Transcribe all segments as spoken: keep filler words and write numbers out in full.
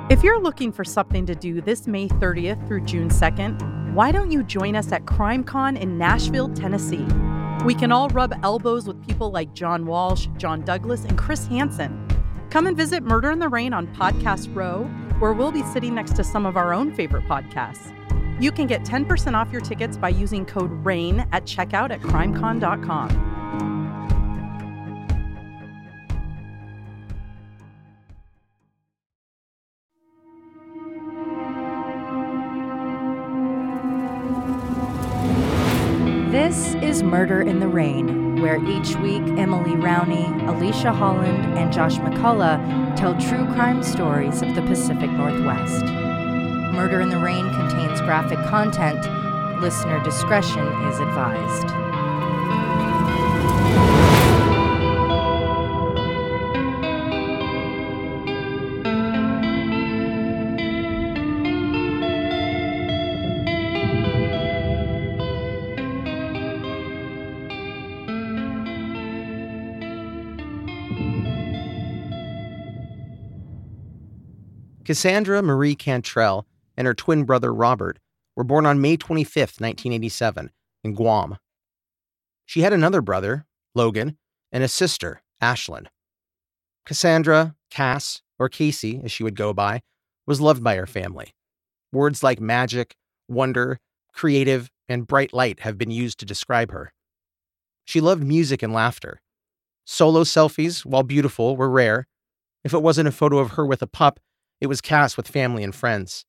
If you're looking for something to do this May thirtieth through June second, why don't you join us at CrimeCon in Nashville, Tennessee? We can all rub elbows with people like John Walsh, John Douglas, and Chris Hansen. Come and visit Murder in the Rain on Podcast Row, where we'll be sitting next to some of our own favorite podcasts. You can get ten percent off your tickets by using code RAIN at checkout at crimecon dot com. This is Murder in the Rain, where each week Emily Rowney, Alicia Holland, and Josh McCullough tell true crime stories of the Pacific Northwest. Murder in the Rain contains graphic content. Listener discretion is advised. Cassandra Marie Cantrell and her twin brother Robert were born on May twenty-fifth, nineteen eighty-seven, in Guam. She had another brother, Logan, and a sister, Ashlyn. Cassandra, Cass, or Casey, as she would go by, was loved by her family. Words like magic, wonder, creative, and bright light have been used to describe her. She loved music and laughter. Solo selfies, while beautiful, were rare. If it wasn't a photo of her with a pup, it was Cass with family and friends.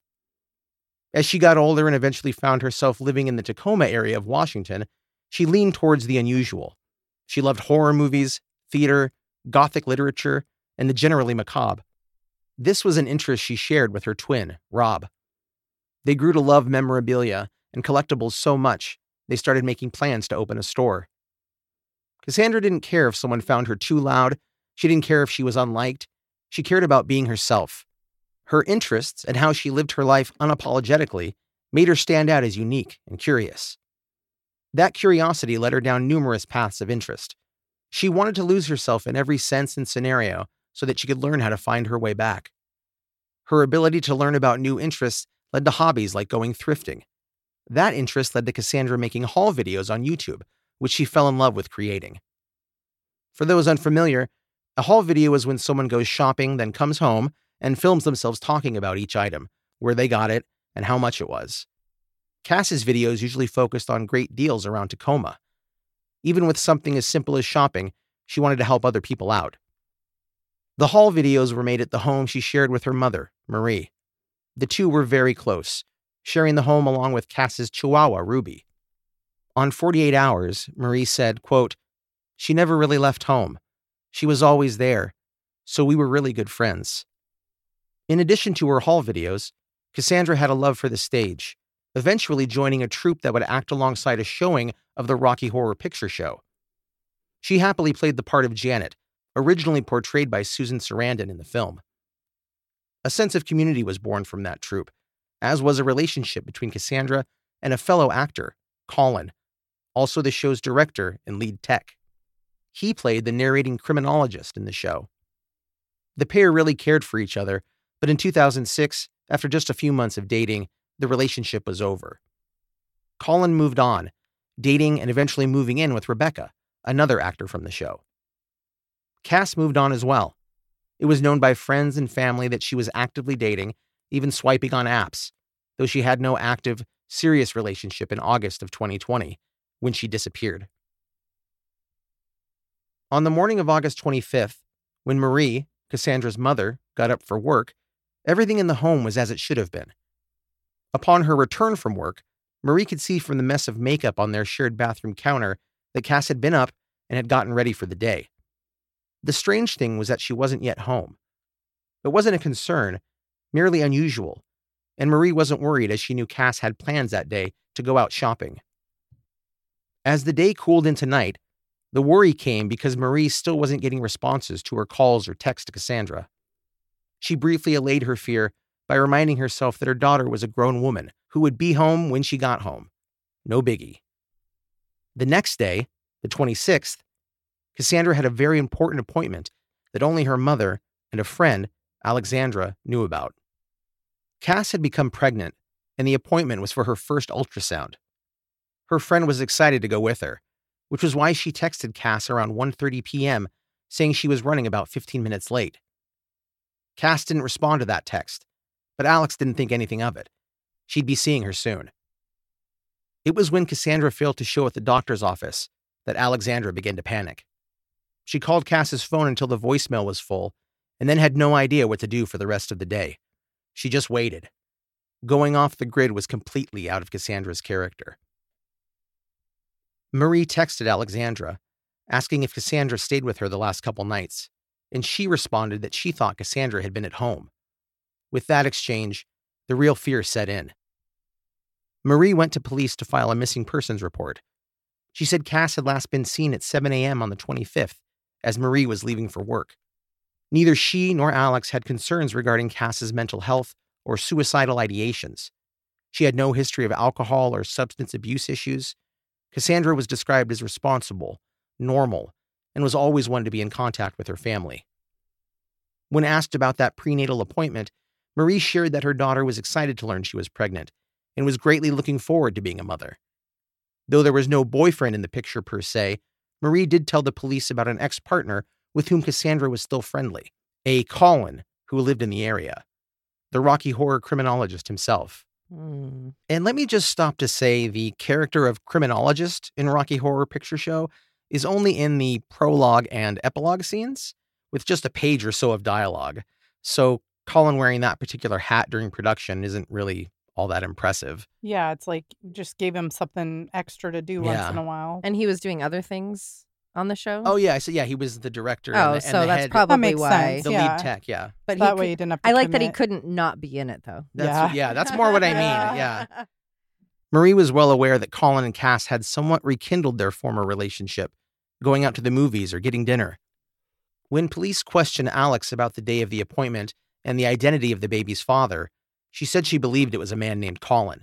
As she got older and eventually found herself living in the Tacoma area of Washington, she leaned towards the unusual. She loved horror movies, theater, gothic literature, and the generally macabre. This was an interest she shared with her twin, Rob. They grew to love memorabilia and collectibles so much, they started making plans to open a store. Cassandra didn't care if someone found her too loud. She didn't care if she was unliked. She cared about being herself. Her interests and how she lived her life unapologetically made her stand out as unique and curious. That curiosity led her down numerous paths of interest. She wanted to lose herself in every sense and scenario so that she could learn how to find her way back. Her ability to learn about new interests led to hobbies like going thrifting. That interest led to Cassandra making haul videos on YouTube, which she fell in love with creating. For those unfamiliar, a haul video is when someone goes shopping, then comes home, and films themselves talking about each item, where they got it, and how much it was. Cass's videos usually focused on great deals around Tacoma. Even with something as simple as shopping, she wanted to help other people out. The haul videos were made at the home she shared with her mother, Marie. The two were very close, sharing the home along with Cass's Chihuahua, Ruby. On forty-eight hours, Marie said, quote, "She never really left home. She was always there, so we were really good friends." In addition to her haul videos, Cassandra had a love for the stage, eventually joining a troupe that would act alongside a showing of the Rocky Horror Picture Show. She happily played the part of Janet, originally portrayed by Susan Sarandon in the film. A sense of community was born from that troupe, as was a relationship between Cassandra and a fellow actor, Colin, also the show's director and lead tech. He played the narrating criminologist in the show. The pair really cared for each other, but in two thousand six, after just a few months of dating, the relationship was over. Colin moved on, dating and eventually moving in with Rebecca, another actor from the show. Cass moved on as well. It was known by friends and family that she was actively dating, even swiping on apps, though she had no active, serious relationship in August of twenty twenty, when she disappeared. On the morning of August twenty-fifth, when Marie, Cassandra's mother, got up for work, everything in the home was as it should have been. Upon her return from work, Marie could see from the mess of makeup on their shared bathroom counter that Cass had been up and had gotten ready for the day. The strange thing was that she wasn't yet home. It wasn't a concern, merely unusual, and Marie wasn't worried as she knew Cass had plans that day to go out shopping. As the day cooled into night, the worry came because Marie still wasn't getting responses to her calls or texts to Cassandra. She briefly allayed her fear by reminding herself that her daughter was a grown woman who would be home when she got home. No biggie. The next day, the twenty-sixth, Cassandra had a very important appointment that only her mother and a friend, Alexandra, knew about. Cass had become pregnant, and the appointment was for her first ultrasound. Her friend was excited to go with her, which was why she texted Cass around one thirty p.m. saying she was running about fifteen minutes late. Cass didn't respond to that text, but Alex didn't think anything of it. She'd be seeing her soon. It was when Cassandra failed to show at the doctor's office that Alexandra began to panic. She called Cass's phone until the voicemail was full, and then had no idea what to do for the rest of the day. She just waited. Going off the grid was completely out of Cassandra's character. Marie texted Alexandra, asking if Cassandra stayed with her the last couple nights, and she responded that she thought Cassandra had been at home. With that exchange, the real fear set in. Marie went to police to file a missing persons report. She said Cass had last been seen at seven a.m. on the twenty-fifth, as Marie was leaving for work. Neither she nor Alex had concerns regarding Cass's mental health or suicidal ideations. She had no history of alcohol or substance abuse issues. Cassandra was described as responsible, normal, and was always one to be in contact with her family. When asked about that prenatal appointment, Marie shared that her daughter was excited to learn she was pregnant and was greatly looking forward to being a mother. Though there was no boyfriend in the picture per se, Marie did tell the police about an ex-partner with whom Cassandra was still friendly, a Colin who lived in the area, the Rocky Horror criminologist himself. Mm. And let me just stop to say the character of criminologist in Rocky Horror Picture Show is only in the prologue and epilogue scenes, with just a page or so of dialogue. So Colin wearing that particular hat during production isn't really all that impressive. Yeah, it's like just gave him something extra to do Yeah. once in a while. And he was doing other things on the show? Oh, yeah. So, yeah, he was the director. Oh, and the, so and the that's head, probably That makes why. sense. the yeah. lead tech, yeah. But that he way could- you didn't have to I like that he commit. couldn't not be in it, though. That's, Yeah. yeah, that's more what I mean. Yeah. Marie was well aware that Colin and Cass had somewhat rekindled their former relationship, going out to the movies or getting dinner. When police questioned Alex about the day of the appointment and the identity of the baby's father, she said she believed it was a man named Colin.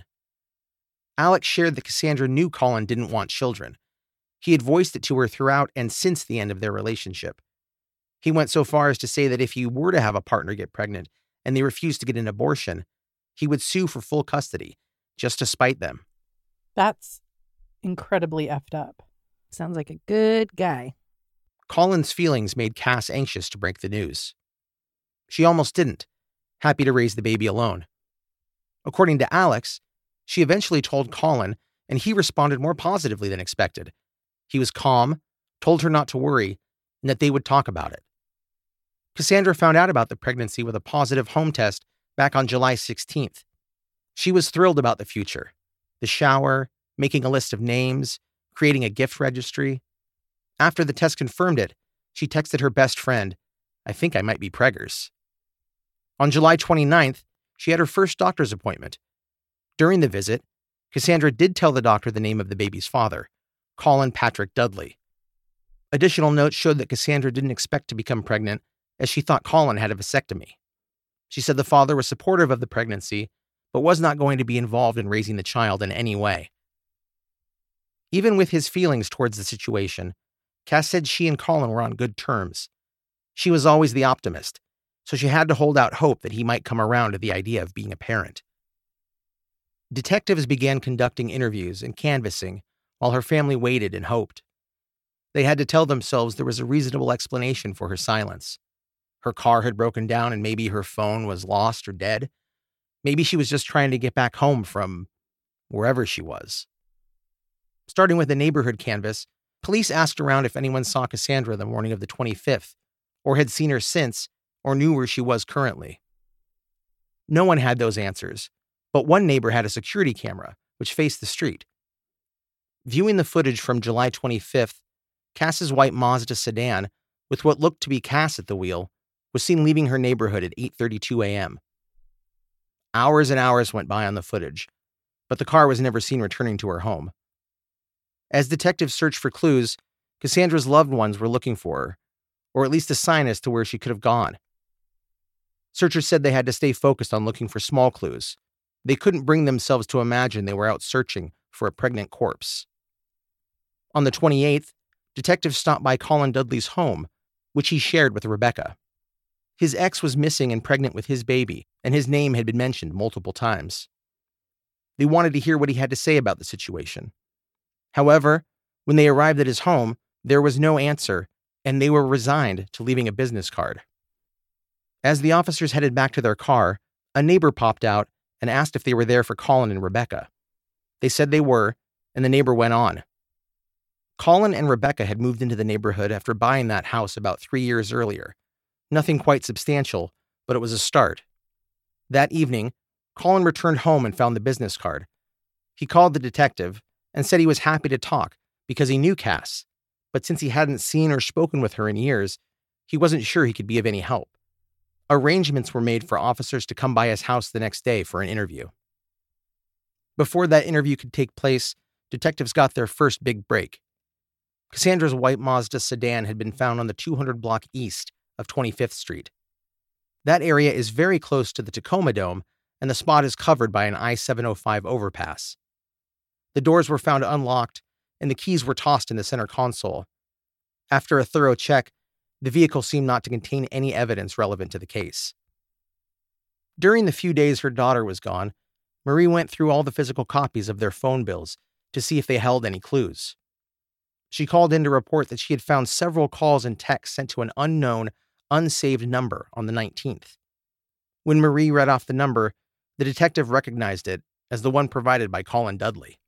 Alex shared that Cassandra knew Colin didn't want children. He had voiced it to her throughout and since the end of their relationship. He went so far as to say that if he were to have a partner get pregnant and they refused to get an abortion, he would sue for full custody, just to spite them. That's incredibly effed up. Sounds like a good guy. Colin's feelings made Cass anxious to break the news. She almost didn't, happy to raise the baby alone. According to Alex, she eventually told Colin, and he responded more positively than expected. He was calm, told her not to worry, and that they would talk about it. Cassandra found out about the pregnancy with a positive home test back on July sixteenth. She was thrilled about the future. The shower, making a list of names, creating a gift registry. After the test confirmed it, she texted her best friend, "I think I might be preggers." On July twenty-ninth, she had her first doctor's appointment. During the visit, Cassandra did tell the doctor the name of the baby's father, Colin Patrick Dudley. Additional notes showed that Cassandra didn't expect to become pregnant, as she thought Colin had a vasectomy. She said the father was supportive of the pregnancy, but was not going to be involved in raising the child in any way. Even with his feelings towards the situation, Cass said she and Colin were on good terms. She was always the optimist, so she had to hold out hope that he might come around to the idea of being a parent. Detectives began conducting interviews and canvassing while her family waited and hoped. They had to tell themselves there was a reasonable explanation for her silence. Her car had broken down and maybe her phone was lost or dead. Maybe she was just trying to get back home from wherever she was. Starting with the neighborhood canvass, police asked around if anyone saw Cassandra the morning of the twenty-fifth, or had seen her since, or knew where she was currently. No one had those answers, but one neighbor had a security camera, which faced the street. Viewing the footage from July twenty-fifth, Cass's white Mazda sedan, with what looked to be Cass at the wheel, was seen leaving her neighborhood at eight thirty-two a.m. Hours and hours went by on the footage, but the car was never seen returning to her home. As detectives searched for clues, Cassandra's loved ones were looking for her, or at least a sign as to where she could have gone. Searchers said they had to stay focused on looking for small clues. They couldn't bring themselves to imagine they were out searching for a pregnant corpse. On the twenty-eighth, detectives stopped by Colin Dudley's home, which he shared with Rebecca. His ex was missing and pregnant with his baby, and his name had been mentioned multiple times. They wanted to hear what he had to say about the situation. However, when they arrived at his home, there was no answer, and they were resigned to leaving a business card. As the officers headed back to their car, a neighbor popped out and asked if they were there for Colin and Rebecca. They said they were, and the neighbor went on. Colin and Rebecca had moved into the neighborhood after buying that house about three years earlier. Nothing quite substantial, but it was a start. That evening, Colin returned home and found the business card. He called the detective and said he was happy to talk because he knew Cass, but since he hadn't seen or spoken with her in years, he wasn't sure he could be of any help. Arrangements were made for officers to come by his house the next day for an interview. Before that interview could take place, detectives got their first big break. Cassandra's white Mazda sedan had been found on the two hundred block east of twenty-fifth Street. That area is very close to the Tacoma Dome, and the spot is covered by an I seven oh five overpass. The doors were found unlocked, and the keys were tossed in the center console. After a thorough check, the vehicle seemed not to contain any evidence relevant to the case. During the few days her daughter was gone, Marie went through all the physical copies of their phone bills to see if they held any clues. She called in to report that she had found several calls and texts sent to an unknown, unsaved number on the nineteenth. When Marie read off the number, the detective recognized it as the one provided by Colin Dudley.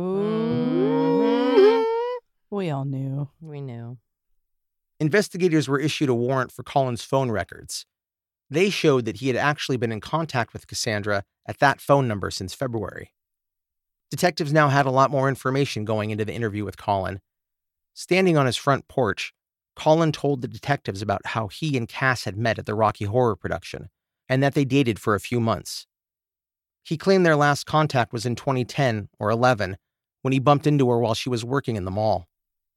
Ooh. We all knew. We knew. Investigators were issued a warrant for Colin's phone records. They showed that he had actually been in contact with Cassandra at that phone number since February. Detectives now had a lot more information going into the interview with Colin. Standing on his front porch, Colin told the detectives about how he and Cass had met at the Rocky Horror production, and that they dated for a few months. He claimed their last contact was in twenty ten or eleven, when he bumped into her while she was working in the mall.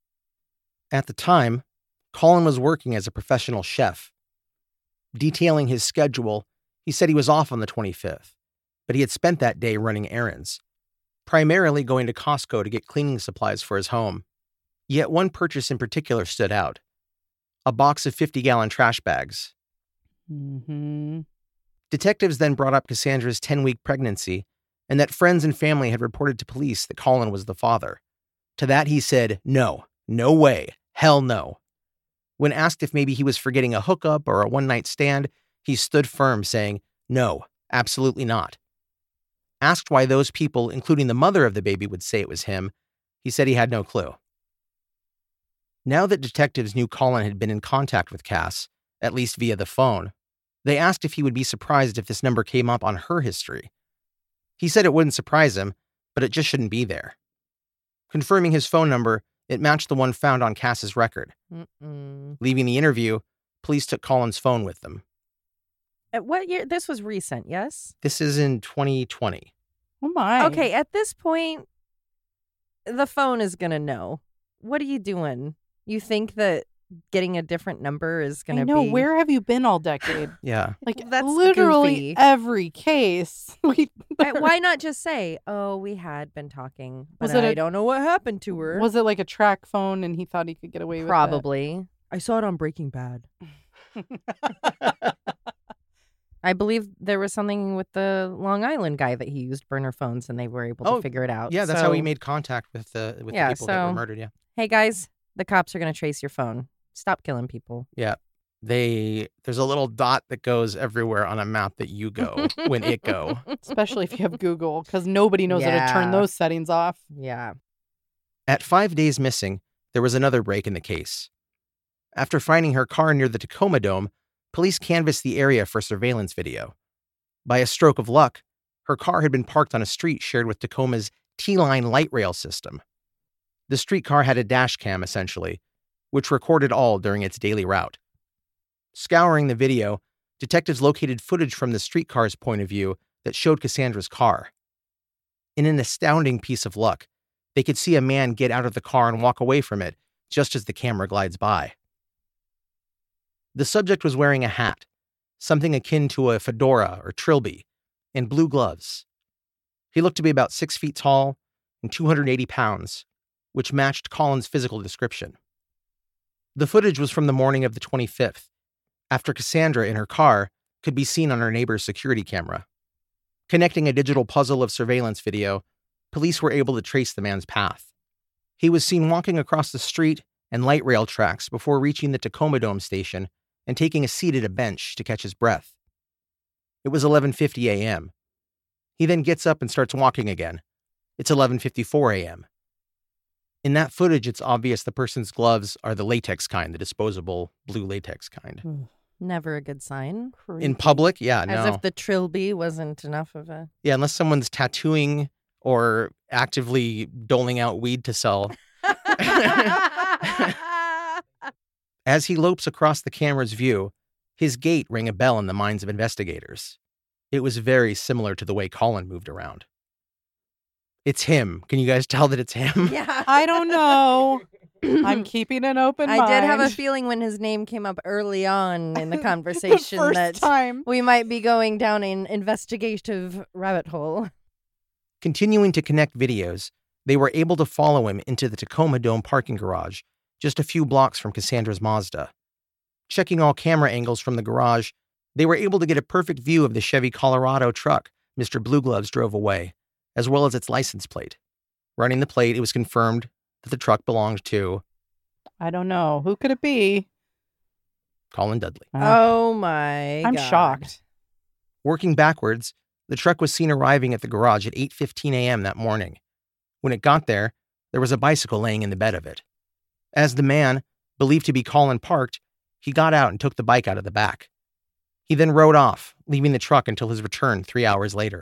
At the time, Colin was working as a professional chef. Detailing his schedule, he said he was off on the twenty-fifth, but he had spent that day running errands, primarily going to Costco to get cleaning supplies for his home. Yet one purchase in particular stood out: a box of fifty-gallon trash bags. Mm-hmm. Detectives then brought up Cassandra's ten-week pregnancy and that friends and family had reported to police that Colin was the father. To that he said, no, no way, hell no. When asked if maybe he was forgetting a hookup or a one-night stand, he stood firm, saying, no, absolutely not. Asked why those people, including the mother of the baby, would say it was him, he said he had no clue. Now that detectives knew Colin had been in contact with Cass, at least via the phone, they asked if he would be surprised if this number came up on her history. He said it wouldn't surprise him, but it just shouldn't be there. Confirming his phone number, it matched the one found on Cass's record. Mm-mm. Leaving the interview, police took Colin's phone with them. At what year? This was recent, yes? This is in twenty twenty. Oh my. Okay, at this point, the phone is going to know. What are you doing? You think that getting a different number is going I to know. be... Where have you been all decade? Yeah. Like, That's literally goofy. every case. We, Uh, Why not just say, oh, we had been talking, but Was it I a- don't know what happened to her. was it like a track phone and he thought he could get away with it? Probably. I saw it on Breaking Bad. I believe there was something with the Long Island guy that he used burner phones and they were able to Oh, figure it out. Yeah, that's how he So, made contact with the with Yeah, the people that were so- murdered. Yeah, Hey, guys, the cops are going to trace your phone. Stop killing people. yeah. They there's a little dot that goes everywhere on a map that you go when it go. Especially if you have Google, because nobody knows how to turn Yeah. those settings off. Yeah. At five days missing, there was another break in the case. After finding her car near the Tacoma Dome, police canvassed the area for surveillance video. By a stroke of luck, her car had been parked on a street shared with Tacoma's T-Line light rail system. The streetcar had a dash cam, essentially, which recorded all during its daily route. Scouring the video, detectives located footage from the streetcar's point of view that showed Cassandra's car. In an astounding piece of luck, they could see a man get out of the car and walk away from it just as the camera glides by. The subject was wearing a hat, something akin to a fedora or trilby, and blue gloves. He looked to be about six feet tall and two hundred eighty pounds, which matched Colin's physical description. The footage was from the morning of the twenty-fifth, after Cassandra in her car could be seen on her neighbor's security camera. Connecting a digital puzzle of surveillance video, police were able to trace the man's path. He was seen walking across the street and light rail tracks before reaching the Tacoma Dome station and taking a seat at a bench to catch his breath. It was eleven fifty a.m. He then gets up and starts walking again. It's eleven fifty-four a.m. In that footage, it's obvious the person's gloves are the latex kind, the disposable blue latex kind. Never a good sign. In public, yeah, no. As if the trilby wasn't enough of a... Yeah, unless someone's tattooing or actively doling out weed to sell. As he lopes across the camera's view, his gait rang a bell in the minds of investigators. It was very similar to the way Colin moved around. It's him. Can you guys tell that it's him? Yeah. I don't know. I'm keeping an open I mind. did have a feeling when his name came up early on in the conversation the first that time. we might be going down an investigative rabbit hole. Continuing to connect videos, they were able to follow him into the Tacoma Dome parking garage, just a few blocks from Cassandra's Mazda. Checking all camera angles from the garage, they were able to get a perfect view of the Chevy Colorado truck Mister Blue Gloves drove away, as well as its license plate. Running the plate, it was confirmed that the truck belonged to... I don't know. Who could it be? Colin Dudley. Uh, Oh my I'm God. shocked. Working backwards, the truck was seen arriving at the garage at eight fifteen a.m. that morning. When it got there, there was a bicycle laying in the bed of it. As the man, believed to be Colin, parked, he got out and took the bike out of the back. He then rode off, leaving the truck until his return three hours later.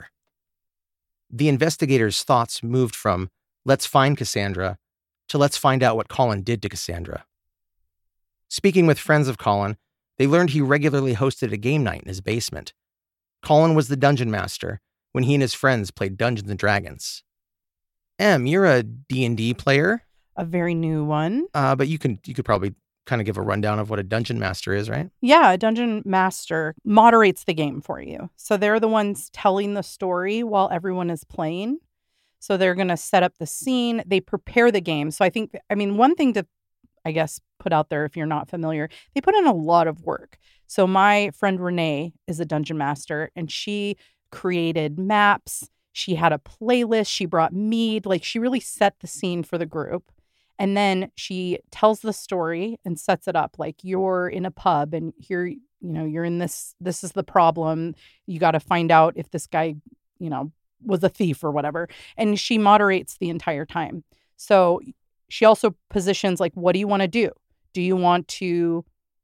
The investigators' thoughts moved from, let's find Cassandra, to let's find out what Colin did to Cassandra. Speaking with friends of Colin, they learned he regularly hosted a game night in his basement. Colin was the dungeon master when he and his friends played Dungeons and Dragons. Em, you're a D and D player, A very new one. uh, but you can you could probably kind of give a rundown of what a dungeon master is, right? Yeah, a dungeon master moderates the game for you. So they're the ones telling the story while everyone is playing. So they're going to set up the scene. They prepare the game. So I think, I mean, one thing to, I guess, put out there if you're not familiar, they put in a lot of work. So my friend Renee is a dungeon master, and she created maps. She had a playlist. She brought mead. Like, she really set the scene for the group. And then she tells the story and sets it up like you're in a pub and here, you know, you're in this, this is the problem. You got to find out if this guy, you know, was a thief or whatever. And she moderates the entire time. So she also positions like, what do you want to do? Do you want to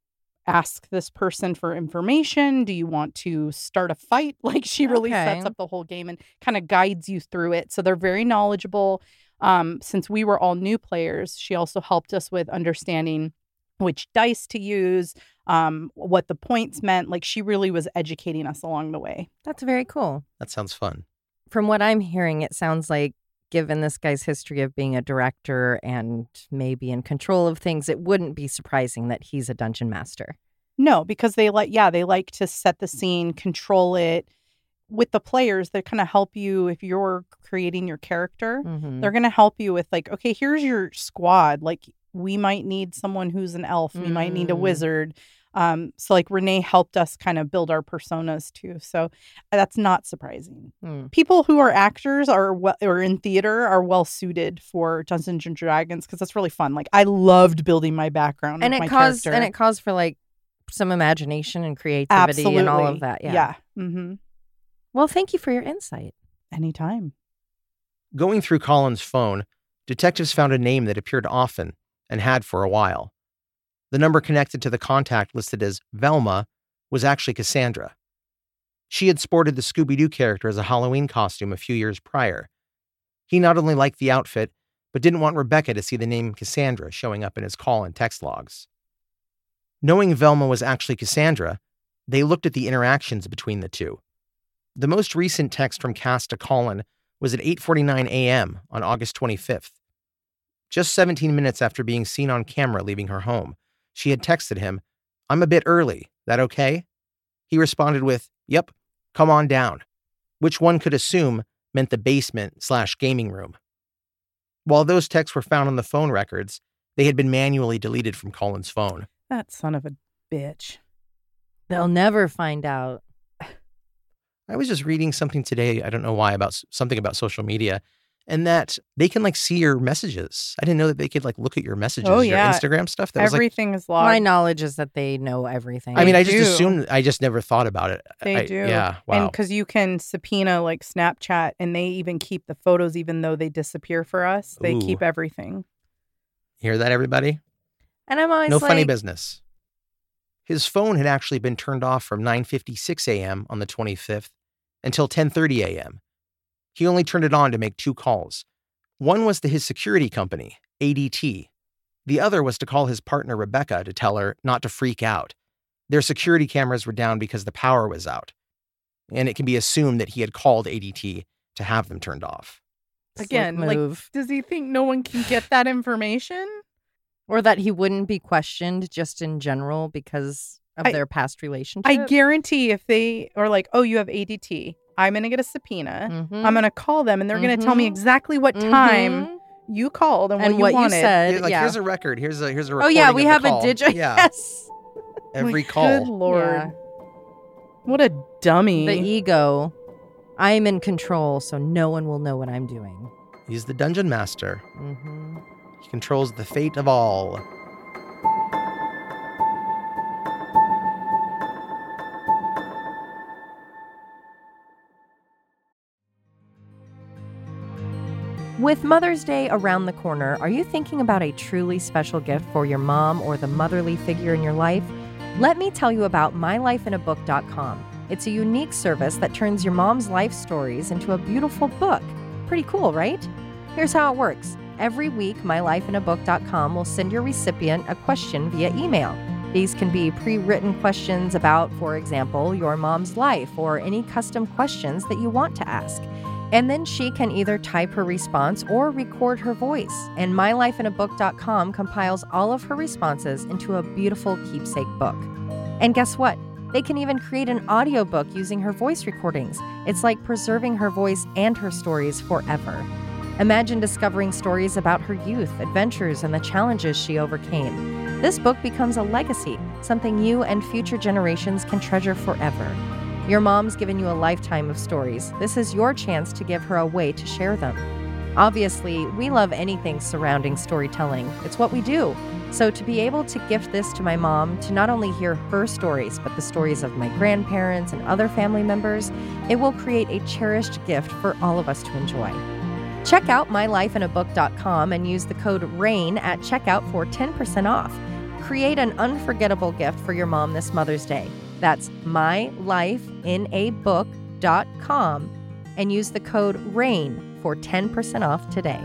ask this person for information? Do you want to start a fight? Like, she really Okay. sets up the whole game and kind of guides you through it. So they're very knowledgeable. Um, since we were all new players, she also helped us with understanding which dice to use, um, what the points meant. Like, she really was educating us along the way. That's very cool. That sounds fun. From what I'm hearing, it sounds like, given this guy's history of being a director and maybe in control of things, it wouldn't be surprising that he's a dungeon master. No, because they like, yeah, they like to set the scene, control it. With the players, they kind of help you if you're creating your character. Mm-hmm. They're going to help you with like, okay, here's your squad. Like, we might need someone who's an elf. We might need a Mm. wizard. Um, so like Renee helped us kind of build our personas too. So that's not surprising. Mm. People who are actors are well, or in theater are well suited for Dungeons and Dragons because that's really fun. Like, I loved building my background And with it my caused character. and it calls for like some imagination and creativity Absolutely. and all of that. Yeah. Yeah. Mm-hmm. Well, thank you for your insight. Anytime. Going through Colin's phone, detectives found a name that appeared often and had for a while. The number connected to the contact listed as Velma was actually Cassandra. She had sported the Scooby-Doo character as a Halloween costume a few years prior. He not only liked the outfit, but didn't want Rebecca to see the name Cassandra showing up in his call and text logs. Knowing Velma was actually Cassandra, they looked at the interactions between the two. The most recent text from Cass to Colin was at eight forty-nine a.m. on August twenty-fifth. Just seventeen minutes after being seen on camera leaving her home, she had texted him, "I'm a bit early. That okay?" He responded with, "Yep, come on down," which one could assume meant the basement slash gaming room. While those texts were found on the phone records, they had been manually deleted from Colin's phone. That son of a bitch. They'll never find out. I was just reading something today, I don't know why, about s- something about social media, and that they can like see your messages. I didn't know that they could like look at your messages, Oh, your yeah. Instagram stuff. That was like, Everything is logged. My knowledge is that they know everything. I mean, They I just do. assumed, I just never thought about it. They I- do. Yeah, And wow. because you can subpoena like Snapchat, and they even keep the photos even though they disappear for us. They Ooh. keep everything. Hear that, everybody? And I'm always No like, funny business. His phone had actually been turned off from nine fifty-six a.m. on the twenty-fifth until ten thirty a.m. He only turned it on to make two calls. One was to his security company, A D T. The other was to call his partner, Rebecca, to tell her not to freak out. Their security cameras were down because the power was out. And it can be assumed that he had called A D T to have them turned off. slick Again, like, move. does he think no one can get that information? Or that he wouldn't be questioned just in general because of I- their past relationship. I guarantee if they are like, oh, you have A D T, I'm going to get a subpoena. Mhm. I'm going to call them, and they're going to tell me Mhm. exactly what time Mhm. you called and what and you what you wanted. said. Here's like, yeah. here's a record. Here's a here's a oh recording yeah, we of the have call. a digital. Yeah, Yes. every Like, call. Good Lord. Yeah. What a dummy. The ego. I'm in control, so no one will know what I'm doing. He's the dungeon master. Mm-hmm. He controls the fate of all. With Mother's Day around the corner, are you thinking about a truly special gift for your mom or the motherly figure in your life? Let me tell you about my life in a book dot com. It's a unique service that turns your mom's life stories into a beautiful book. Pretty cool, right? Here's how it works. Every week, my life in a book dot com will send your recipient a question via email. These can be pre-written questions about, for example, your mom's life or any custom questions that you want to ask. And then she can either type her response or record her voice. And my life in a book dot com compiles all of her responses into a beautiful keepsake book. And guess what? They can even create an audiobook using her voice recordings. It's like preserving her voice and her stories forever. Imagine discovering stories about her youth, adventures, and the challenges she overcame. This book becomes a legacy, something you and future generations can treasure forever. Your mom's given you a lifetime of stories. This is your chance to give her a way to share them. Obviously, we love anything surrounding storytelling. It's what we do. So to be able to gift this to my mom, to not only hear her stories, but the stories of my grandparents and other family members, it will create a cherished gift for all of us to enjoy. Check out my life in a book dot com and use the code RAIN at checkout for ten percent off. Create an unforgettable gift for your mom this Mother's Day. That's my life in a book dot com and use the code RAIN for ten percent off today.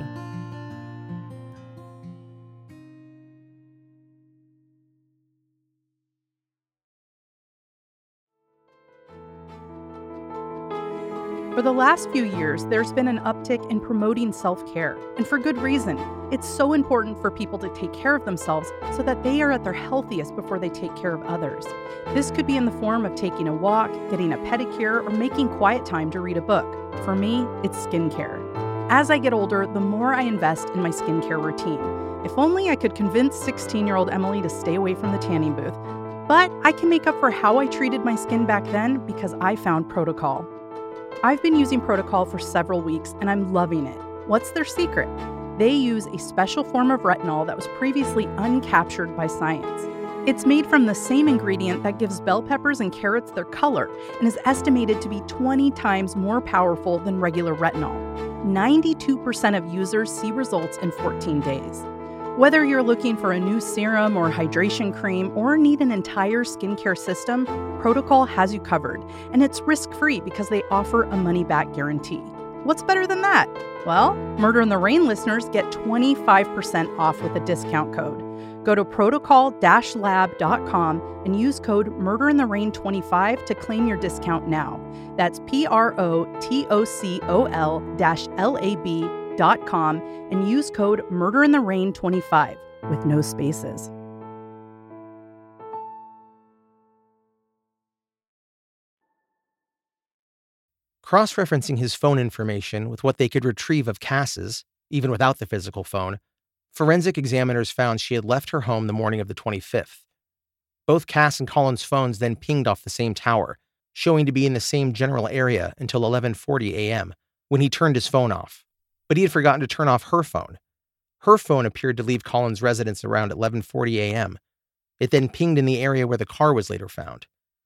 For the last few years, there's been an uptick in promoting self-care, and for good reason. It's so important for people to take care of themselves so that they are at their healthiest before they take care of others. This could be in the form of taking a walk, getting a pedicure, or making quiet time to read a book. For me, it's skincare. As I get older, the more I invest in my skincare routine. If only I could convince sixteen-year-old Emily to stay away from the tanning booth. But I can make up for how I treated my skin back then because I found Protocol. I've been using Protocol for several weeks and I'm loving it. What's their secret? They use a special form of retinol that was previously uncaptured by science. It's made from the same ingredient that gives bell peppers and carrots their color and is estimated to be twenty times more powerful than regular retinol. ninety-two percent of users see results in fourteen days. Whether you're looking for a new serum or hydration cream or need an entire skincare system, Protocol has you covered, and it's risk-free because they offer a money-back guarantee. What's better than that? Well, Murder in the Rain listeners get twenty-five percent off with a discount code. Go to protocol dash lab dot com and use code murder in the rain twenty-five to claim your discount now. That's P R O T O C O L dash L A B dot com and use code murder in the rain twenty-five with no spaces. Cross-referencing his phone information with what they could retrieve of Cass's, even without the physical phone, forensic examiners found she had left her home the morning of the twenty-fifth. Both Cass and Colin's phones then pinged off the same tower, showing to be in the same general area until eleven forty a.m., when he turned his phone off. But he had forgotten to turn off her phone. Her phone appeared to leave Colin's residence around eleven forty a.m. It then pinged in the area where the car was later found.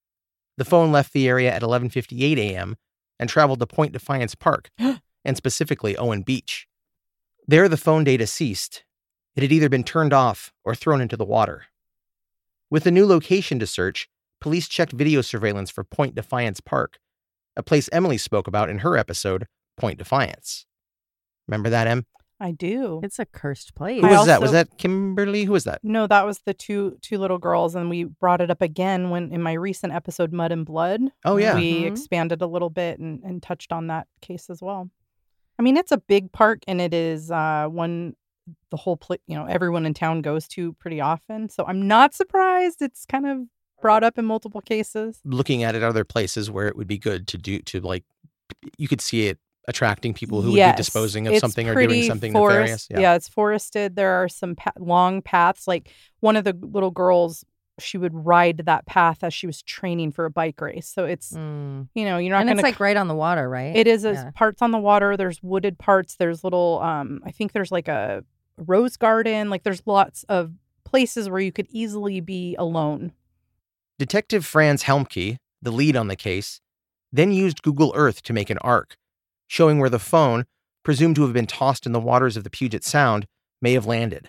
The phone left the area at eleven fifty-eight a.m. and traveled to Point Defiance Park, and specifically Owen Beach. There, the phone data ceased. It had either been turned off or thrown into the water. With a new location to search, police checked video surveillance for Point Defiance Park, a place Emily spoke about in her episode, Point Defiance. Remember that, Em? I do. It's a cursed place. Who I was also- that? Was that Kimberly? Who was that? No, that was the two two little girls, and we brought it up again when in my recent episode, Mud and Blood. Oh, yeah. We Mhm. expanded a little bit and, and touched on that case as well. I mean, it's a big park, and it is uh, one the whole pla- you know everyone in town goes to pretty often. So I'm not surprised it's kind of brought up in multiple cases. Looking at it, other places where it would be good to do, to like, you could see it attracting people who would Yes, be disposing of it's something or doing pretty something forest- nefarious. Yeah. It's forested. There are some pa- long paths. Like one of the little girls, she would ride that path as she was training for a bike race. So it's, Mm. you know, you're not And going it's to. like right on the water, right? It is as Yeah. parts on the water. There's wooded parts. There's little, um, I think there's like a rose garden. Like there's lots of places where you could easily be alone. Detective Franz Helmke, the lead on the case, then used Google Earth to make an arc, showing where the phone, presumed to have been tossed in the waters of the Puget Sound, may have landed.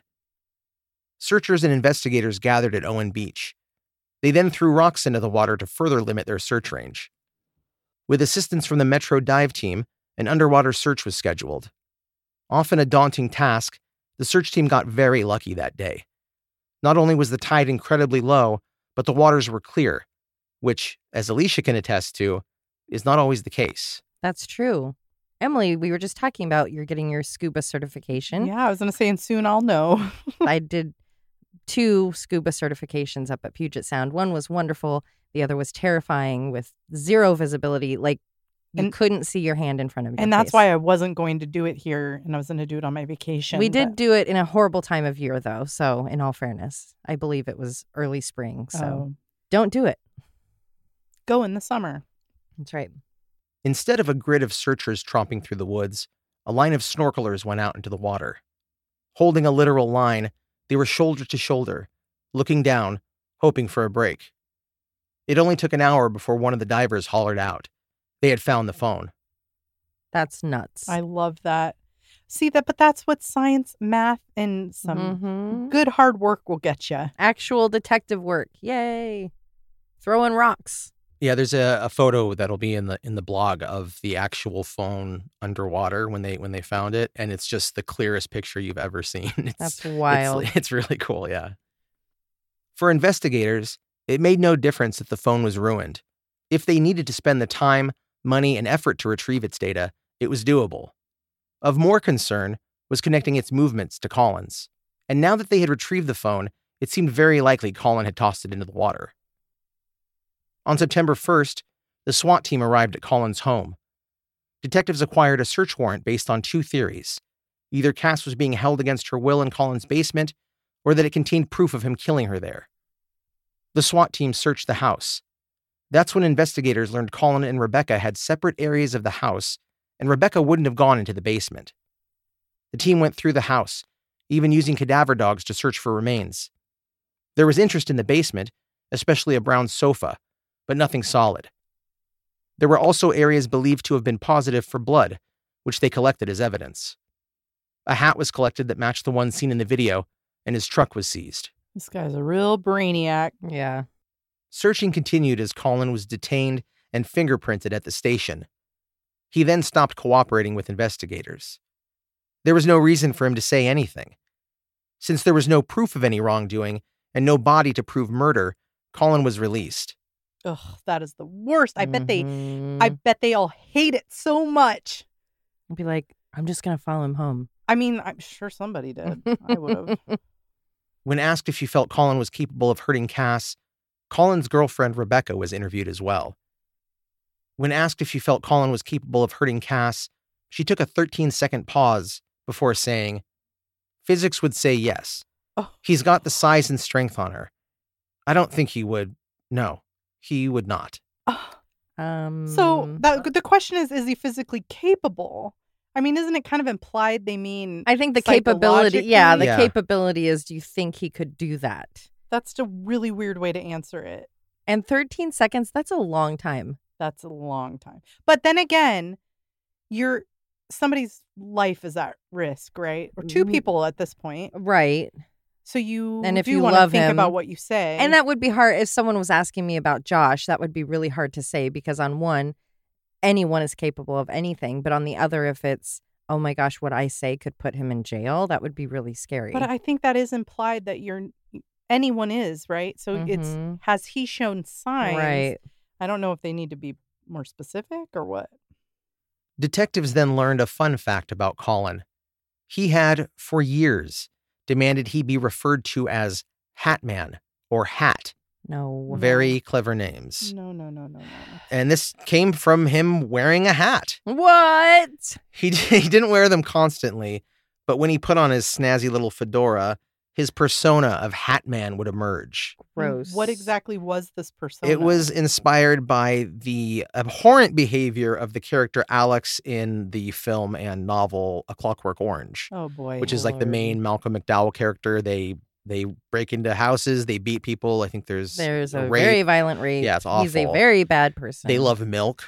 Searchers and investigators gathered at Owen Beach. They then threw rocks into the water to further limit their search range. With assistance from the Metro Dive Team, an underwater search was scheduled. Often a daunting task, the search team got very lucky that day. Not only was the tide incredibly low, but the waters were clear, which, as Alicia can attest to, is not always the case. That's true. Emily, we were just talking about you're getting your scuba certification. Yeah, I was going to say, and soon I'll know. I did two scuba certifications up at Puget Sound. One was wonderful. The other was terrifying with zero visibility. Like you And- couldn't see your hand in front of you. And that's why I wasn't going to do it here, and I was going to do it on my vacation. We did but- do it in a horrible time of year, though. So, in all fairness, I believe it was early spring. So, Oh. don't do it. Go in the summer. That's right. Instead of a grid of searchers tromping through the woods, a line of snorkelers went out into the water. Holding a literal line, they were shoulder to shoulder, looking down, hoping for a break. It only took an hour before one of the divers hollered out. They had found the phone. That's nuts. I love that. See that, but that's what science, math, and some Mhm. good hard work will get you. Actual detective work. Yay. Throwing rocks. Yeah, there's a, a photo that'll be in the in the blog of the actual phone underwater when they when they found it, and it's just the clearest picture you've ever seen. It's, That's wild. It's, it's really cool, yeah. For investigators, it made no difference if the phone was ruined. If they needed to spend the time, money, and effort to retrieve its data, it was doable. Of more concern was connecting its movements to Colin's. And now that they had retrieved the phone, it seemed very likely Colin had tossed it into the water. On September first, the SWAT team arrived at Colin's home. Detectives acquired a search warrant based on two theories. Either Cass was being held against her will in Colin's basement, or that it contained proof of him killing her there. The SWAT team searched the house. That's when investigators learned Colin and Rebecca had separate areas of the house, and Rebecca wouldn't have gone into the basement. The team went through the house, even using cadaver dogs to search for remains. There was interest in the basement, especially a brown sofa, but nothing solid. There were also areas believed to have been positive for blood, which they collected as evidence. A hat was collected that matched the one seen in the video, and his truck was seized. This guy's a real brainiac. Yeah. Searching continued as Colin was detained and fingerprinted at the station. He then stopped cooperating with investigators. There was no reason for him to say anything. Since there was no proof of any wrongdoing and no body to prove murder, Colin was released. Ugh, that is the worst. I bet they, Mhm. I bet they all hate it so much. I'd be like, I'm just going to follow him home. I mean, I'm sure somebody did. I would have. When asked if she felt Colin was capable of hurting Cass, Colin's girlfriend Rebecca was interviewed as well. When asked if she felt Colin was capable of hurting Cass, she took a thirteen-second pause before saying, "Physics would say yes. Oh. He's got the size and strength on her. I don't think he would. No, he would not. Um, So that, the question is, is he physically capable? I mean, isn't it kind of implied they mean I think the capability, yeah, the Yeah. capability is, do you think he could do that? That's a really weird way to answer it. And thirteen seconds, that's a long time. That's a long time. But then again, you're somebody's life is at risk, right? Or two Mhm. people at this point. Right. So you And if do you want to love think him- about what you say. And that would be hard. If someone was asking me about Josh, that would be really hard to say because on one, anyone is capable of anything. But on the other, if it's, oh my gosh, what I say could put him in jail, that would be really scary. But I think that is implied that you're anyone is, right? So Mhm. it's has he shown signs? Right. I don't know if they need to be more specific or what. Detectives then learned a fun fact about Colin. He had, for years, demanded he be referred to as Hatman or Hat. No. Very clever names. No, no, no, no, no. And this came from him wearing a hat. What? He, he didn't wear them constantly, but when he put on his snazzy little fedora, his persona of Hatman would emerge. Gross. What exactly was this persona? It was inspired by the abhorrent behavior of the character Alex in the film and novel A Clockwork Orange, Oh boy. which is like the Lord. main Malcolm McDowell character. They they break into houses, they beat people. I think there's There's a rape. very violent rape. Yeah, it's He's a awful. very bad person. They love milk.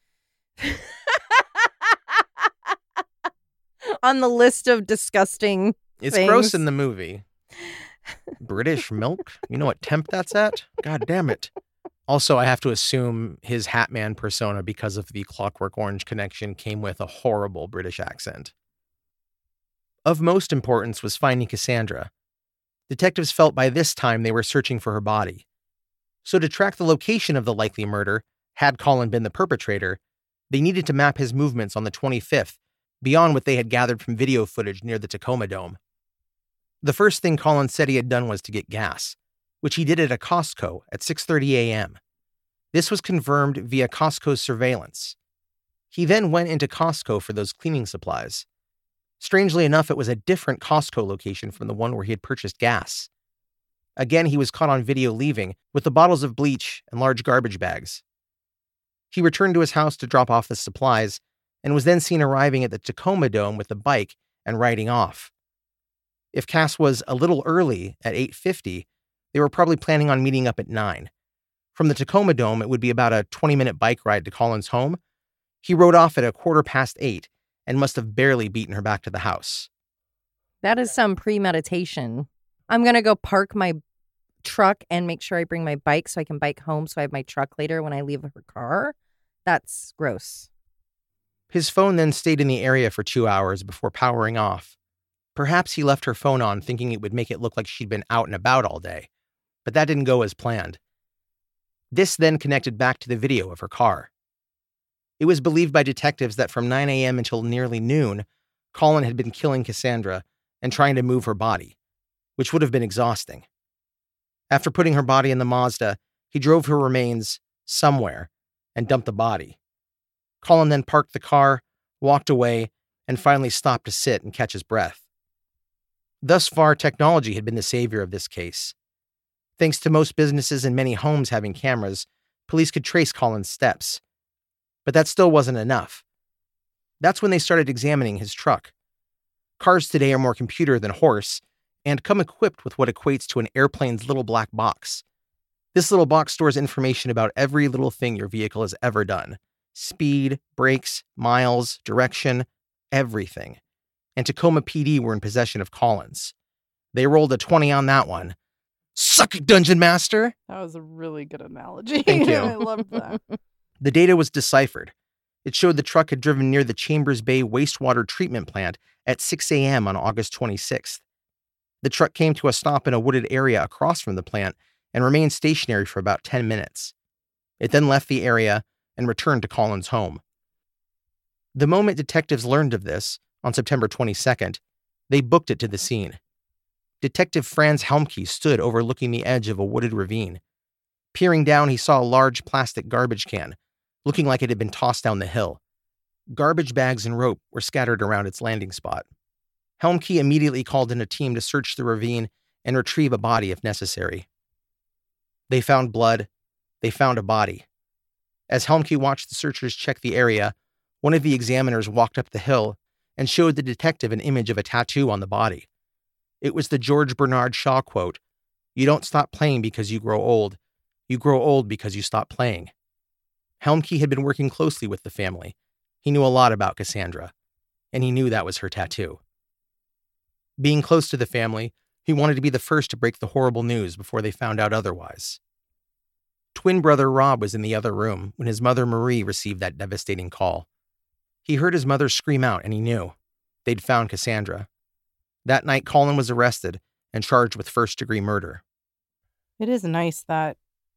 On the list of disgusting. It's Things. gross in the movie. British milk? You know what temp that's at? God damn it. Also, I have to assume his Hatman persona, because of the Clockwork Orange connection, came with a horrible British accent. Of most importance was finding Cassandra. Detectives felt by this time they were searching for her body. So to track the location of the likely murder, had Colin been the perpetrator, they needed to map his movements on the twenty-fifth, beyond what they had gathered from video footage near the Tacoma Dome. The first thing Colin said he had done was to get gas, which he did at a Costco at six thirty a.m. This was confirmed via Costco's surveillance. He then went into Costco for those cleaning supplies. Strangely enough, it was a different Costco location from the one where he had purchased gas. Again, he was caught on video leaving with the bottles of bleach and large garbage bags. He returned to his house to drop off the supplies and was then seen arriving at the Tacoma Dome with a bike and riding off. If Cass was a little early at eight fifty, they were probably planning on meeting up at nine. From the Tacoma Dome, it would be about a twenty-minute bike ride to Colin's home. He rode off at a quarter past eight and must have barely beaten her back to the house. That is some premeditation. I'm going to go park my truck and make sure I bring my bike so I can bike home so I have my truck later when I leave her car. That's gross. His phone then stayed in the area for two hours before powering off. Perhaps he left her phone on thinking it would make it look like she'd been out and about all day, but that didn't go as planned. This then connected back to the video of her car. It was believed by detectives that from nine a.m. until nearly noon, Colin had been killing Cassandra and trying to move her body, which would have been exhausting. After putting her body in the Mazda, he drove her remains somewhere and dumped the body. Colin then parked the car, walked away, and finally stopped to sit and catch his breath. Thus far, technology had been the savior of this case. Thanks to most businesses and many homes having cameras, police could trace Colin's steps. But that still wasn't enough. That's when they started examining his truck. Cars today are more computer than horse, and come equipped with what equates to an airplane's little black box. This little box stores information about every little thing your vehicle has ever done. Speed, brakes, miles, direction, everything. And Tacoma P D were in possession of Colin's. They rolled a twenty on that one. Suck it, Dungeon Master! That was a really good analogy. Thank you. I loved that. The data was deciphered. It showed the truck had driven near the Chambers Bay wastewater treatment plant at six a.m. on August twenty-sixth. The truck came to a stop in a wooded area across from the plant and remained stationary for about ten minutes. It then left the area and returned to Colin's home. The moment detectives learned of this, on September twenty-second, they booked it to the scene. Detective Franz Helmke stood overlooking the edge of a wooded ravine. Peering down, he saw a large plastic garbage can, looking like it had been tossed down the hill. Garbage bags and rope were scattered around its landing spot. Helmke immediately called in a team to search the ravine and retrieve a body if necessary. They found blood. They found a body. As Helmke watched the searchers check the area, one of the examiners walked up the hill and showed the detective an image of a tattoo on the body. It was the George Bernard Shaw quote, "You don't stop playing because you grow old. You grow old because you stop playing." Helmke had been working closely with the family. He knew a lot about Cassandra, and he knew that was her tattoo. Being close to the family, he wanted to be the first to break the horrible news before they found out otherwise. Twin brother Rob was in the other room when his mother Marie received that devastating call. He heard his mother scream out, and he knew they'd found Cassandra. That night, Colin was arrested and charged with first-degree murder. It is nice that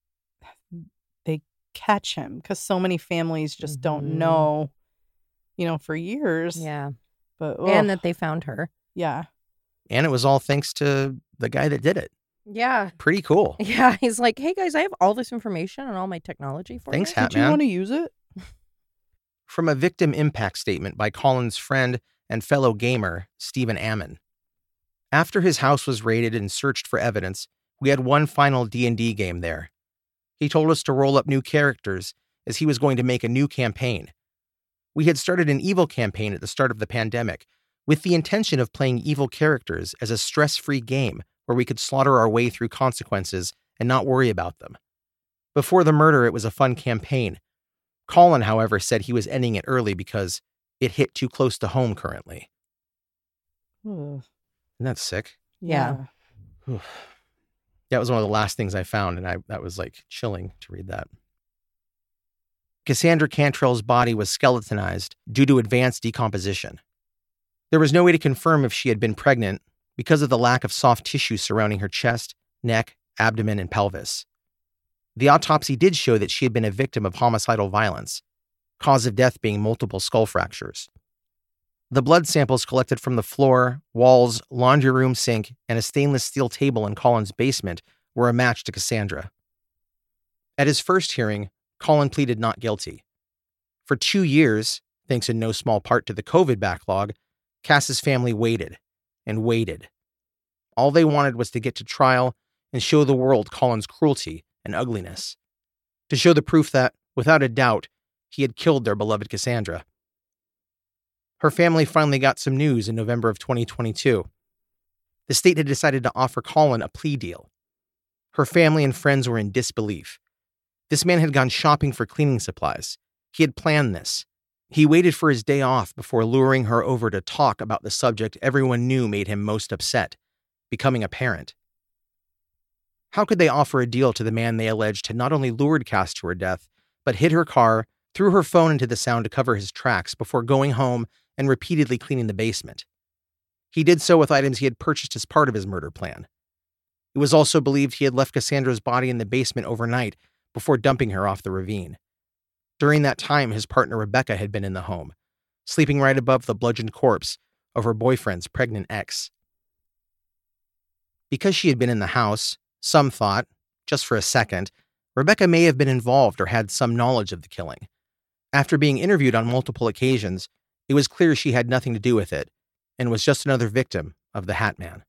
they catch him, because so many families just Mhm. don't know, you know, for years. Yeah. But And ugh, that they found her. yeah. And it was all thanks to the guy that did it. Yeah. Pretty cool. Yeah. He's like, hey, guys, I have all this information and all my technology for Thanks, you. Hat Did you Man. want to use it? From a victim impact statement by Colin's friend and fellow gamer, Stephen Ammon. After his house was raided and searched for evidence, we had one final D and D game there. He told us to roll up new characters as he was going to make a new campaign. We had started an evil campaign at the start of the pandemic with the intention of playing evil characters as a stress-free game where we could slaughter our way through consequences and not worry about them. Before the murder, it was a fun campaign. Colin, however, said he was ending it early because it hit too close to home currently. Ugh. Isn't that sick? Yeah. Oof. That was one of the last things I found, and I that was like chilling to read that. Cassandra Cantrell's body was skeletonized due to advanced decomposition. There was no way to confirm if she had been pregnant because of the lack of soft tissue surrounding her chest, neck, abdomen, and pelvis. The autopsy did show that she had been a victim of homicidal violence, cause of death being multiple skull fractures. The blood samples collected from the floor, walls, laundry room sink, and a stainless steel table in Colin's basement were a match to Cassandra. At his first hearing, Colin pleaded not guilty. For two years, thanks in no small part to the COVID backlog, Cass's family waited and waited. All they wanted was to get to trial and show the world Colin's cruelty and ugliness. To show the proof that, without a doubt, he had killed their beloved Cassandra. Her family finally got some news in November of twenty twenty-two. The state had decided to offer Colin a plea deal. Her family and friends were in disbelief. This man had gone shopping for cleaning supplies. He had planned this. He waited for his day off before luring her over to talk about the subject everyone knew made him most upset, becoming a parent. How could they offer a deal to the man they alleged had not only lured Cass to her death, but hid her car, threw her phone into the sound to cover his tracks before going home and repeatedly cleaning the basement? He did so with items he had purchased as part of his murder plan. It was also believed he had left Cassandra's body in the basement overnight before dumping her off the ravine. During that time, his partner Rebecca had been in the home, sleeping right above the bludgeoned corpse of her boyfriend's pregnant ex. Because she had been in the house, some thought, just for a second, Rebecca may have been involved or had some knowledge of the killing. After being interviewed on multiple occasions, it was clear she had nothing to do with it and was just another victim of the Hat Man.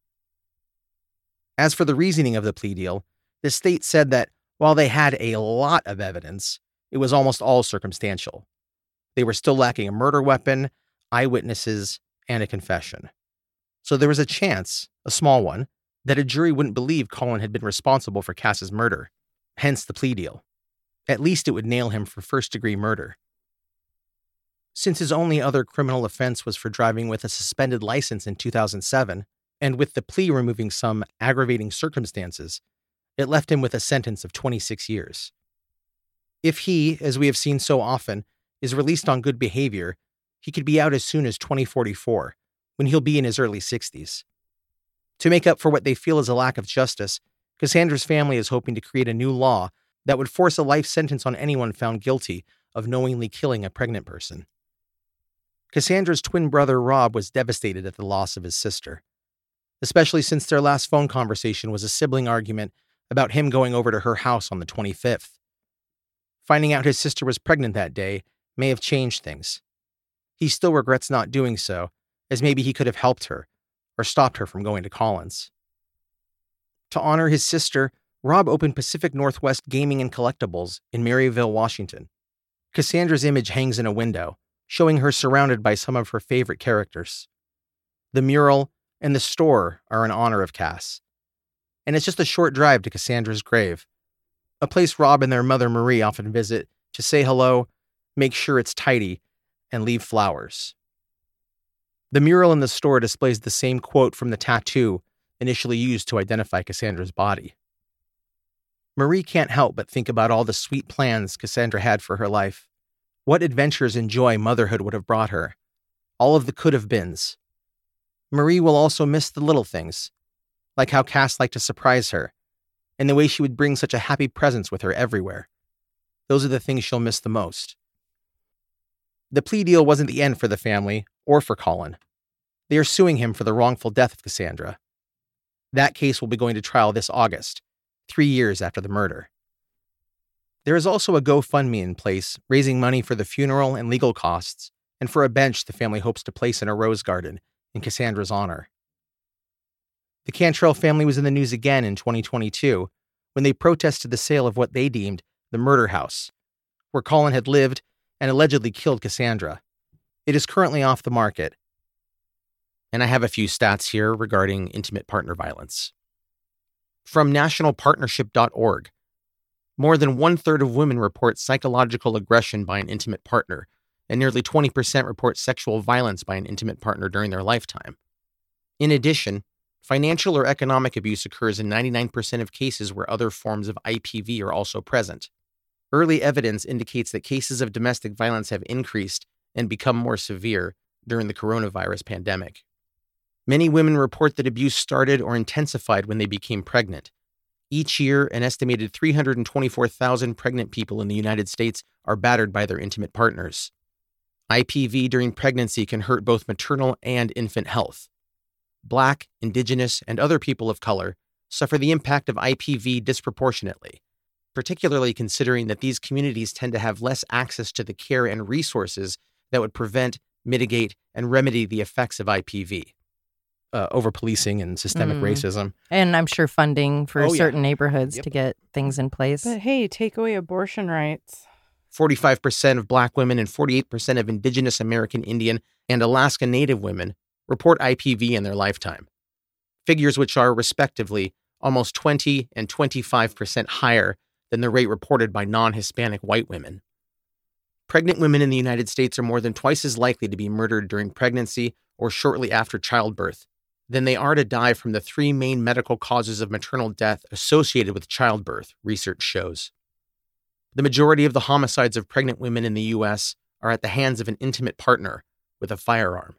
As for the reasoning of the plea deal, the state said that while they had a lot of evidence, it was almost all circumstantial. They were still lacking a murder weapon, eyewitnesses, and a confession. So there was a chance, a small one, that a jury wouldn't believe Colin had been responsible for Cass's murder, hence the plea deal. At least it would nail him for first-degree murder. Since his only other criminal offense was for driving with a suspended license in two thousand seven, and with the plea removing some aggravating circumstances, it left him with a sentence of twenty-six years. If he, as we have seen so often, is released on good behavior, he could be out as soon as twenty forty-four, when he'll be in his early sixties. To make up for what they feel is a lack of justice, Cassandra's family is hoping to create a new law that would force a life sentence on anyone found guilty of knowingly killing a pregnant person. Cassandra's twin brother Rob was devastated at the loss of his sister, especially since their last phone conversation was a sibling argument about him going over to her house on the twenty-fifth. Finding out his sister was pregnant that day may have changed things. He still regrets not doing so, as maybe he could have helped her or stopped her from going to Colin's. To honor his sister, Rob opened Pacific Northwest Gaming and Collectibles in Maryville, Washington. Cassandra's image hangs in a window, showing her surrounded by some of her favorite characters. The mural and the store are in honor of Cass. And it's just a short drive to Cassandra's grave, a place Rob and their mother Marie often visit to say hello, make sure it's tidy, and leave flowers. The mural in the store displays the same quote from the tattoo initially used to identify Cassandra's body. Marie can't help but think about all the sweet plans Cassandra had for her life. What adventures and joy motherhood would have brought her. All of the could-have-beens. Marie will also miss the little things, like how Cass liked to surprise her, and the way she would bring such a happy presence with her everywhere. Those are the things she'll miss the most. The plea deal wasn't the end for the family, or for Colin. They are suing him for the wrongful death of Cassandra. That case will be going to trial this August, three years after the murder. There is also a GoFundMe in place, raising money for the funeral and legal costs, and for a bench the family hopes to place in a rose garden in Cassandra's honor. The Cantrell family was in the news again in twenty twenty-two when they protested the sale of what they deemed the murder house, where Colin had lived and allegedly killed Cassandra. It is currently off the market. And I have a few stats here regarding intimate partner violence. From national partnership dot org, more than one-third of women report psychological aggression by an intimate partner, and nearly twenty percent report sexual violence by an intimate partner during their lifetime. In addition, financial or economic abuse occurs in ninety-nine percent of cases where other forms of I P V are also present. Early evidence indicates that cases of domestic violence have increased and become more severe during the coronavirus pandemic. Many women report that abuse started or intensified when they became pregnant. Each year, an estimated three hundred twenty-four thousand pregnant people in the United States are battered by their intimate partners. I P V during pregnancy can hurt both maternal and infant health. Black, Indigenous, and other people of color suffer the impact of I P V disproportionately, particularly considering that these communities tend to have less access to the care and resources that would prevent, mitigate, and remedy the effects of I P V. Uh, over-policing and systemic mm. racism. And I'm sure funding for oh, certain yeah. neighborhoods yep. to get things in place. But hey, take away abortion rights. forty-five percent of Black women and forty-eight percent of Indigenous American Indian and Alaska Native women report I P V in their lifetime. Figures which are, respectively, almost twenty and twenty-five percent higher than the rate reported by non-Hispanic white women. Pregnant women in the United States are more than twice as likely to be murdered during pregnancy or shortly after childbirth than they are to die from the three main medical causes of maternal death associated with childbirth, research shows. The majority of the homicides of pregnant women in the U S are at the hands of an intimate partner with a firearm.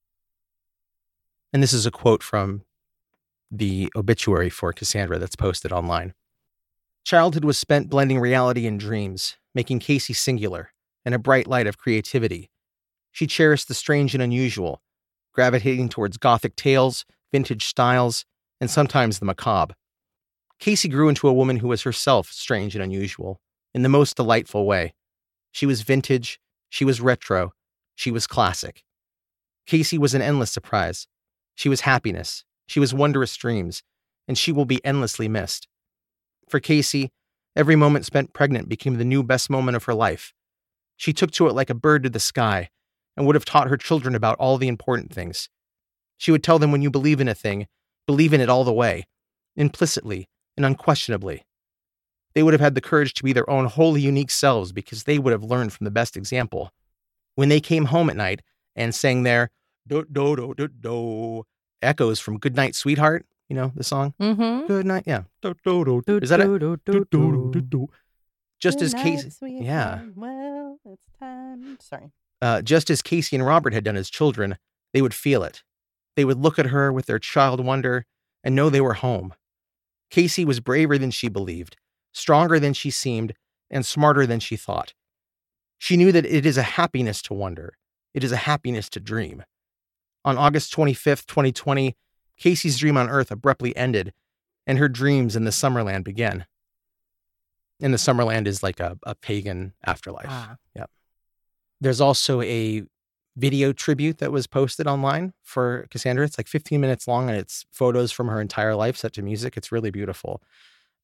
And this is a quote from the obituary for Cassandra that's posted online. Childhood was spent blending reality and dreams, making Casey singular and a bright light of creativity. She cherished the strange and unusual, gravitating towards gothic tales, vintage styles, and sometimes the macabre. Casey grew into a woman who was herself strange and unusual, in the most delightful way. She was vintage, she was retro, she was classic. Casey was an endless surprise. She was happiness, she was wondrous dreams, and she will be endlessly missed. For Casey, every moment spent pregnant became the new best moment of her life. She took to it like a bird to the sky, and would have taught her children about all the important things. She would tell them when you believe in a thing, believe in it all the way, implicitly and unquestionably. They would have had the courage to be their own wholly unique selves because they would have learned from the best example. When they came home at night and sang their do-do-do-do-do echoes from Goodnight Sweetheart, you know the song? Mm-hmm. Good night, yeah. Do-do-do. Is that it? Just as Casey, yeah. Well, it's time. Sorry. Uh, just as Casey and Robert had done as children, they would feel it. They would look at her with their child wonder and know they were home. Casey was braver than she believed, stronger than she seemed, and smarter than she thought. She knew that it is a happiness to wonder. It is a happiness to dream. On August twenty-fifth, twenty twenty, Casey's dream on Earth abruptly ended, and her dreams in the Summerland began. And the Summerland is like a, a pagan afterlife. Ah. Yep. There's also a video tribute that was posted online for Cassandra. It's like fifteen minutes long, and it's photos from her entire life set to music. It's really beautiful.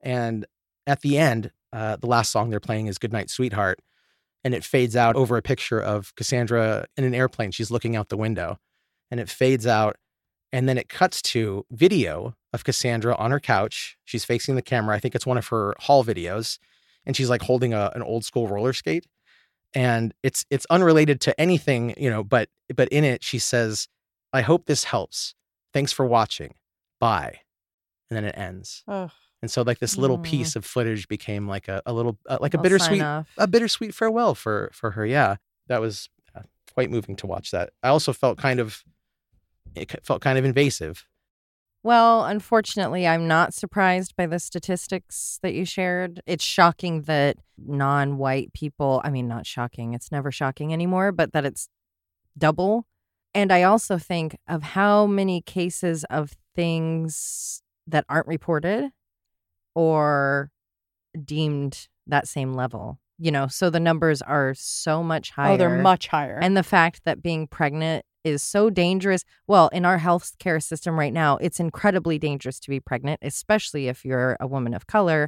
And at the end, uh, the last song they're playing is Goodnight, Sweetheart. And it fades out over a picture of Cassandra in an airplane. She's looking out the window. And it fades out. And then it cuts to video of Cassandra on her couch. She's facing the camera. I think it's one of her haul videos. And she's like holding a, an old school roller skate. And it's it's unrelated to anything, you know, but but in it, she says, I hope this helps. Thanks for watching. Bye. And then it ends. Ugh. And so like this little Mm. piece of footage became like a, a little, uh, like a I'll bittersweet, sign off. a bittersweet farewell for, for her. Yeah. That was uh, quite moving to watch that. I also felt kind of, it felt kind of invasive. Well, unfortunately, I'm not surprised by the statistics that you shared. It's shocking that non-white people, I mean, not shocking, it's never shocking anymore, but that it's double. And I also think of how many cases of things that aren't reported or deemed that same level. You know, so the numbers are so much higher. Oh, they're much higher. And the fact that being pregnant is so dangerous. Well, in our healthcare system right now, it's incredibly dangerous to be pregnant, especially if you're a woman of color,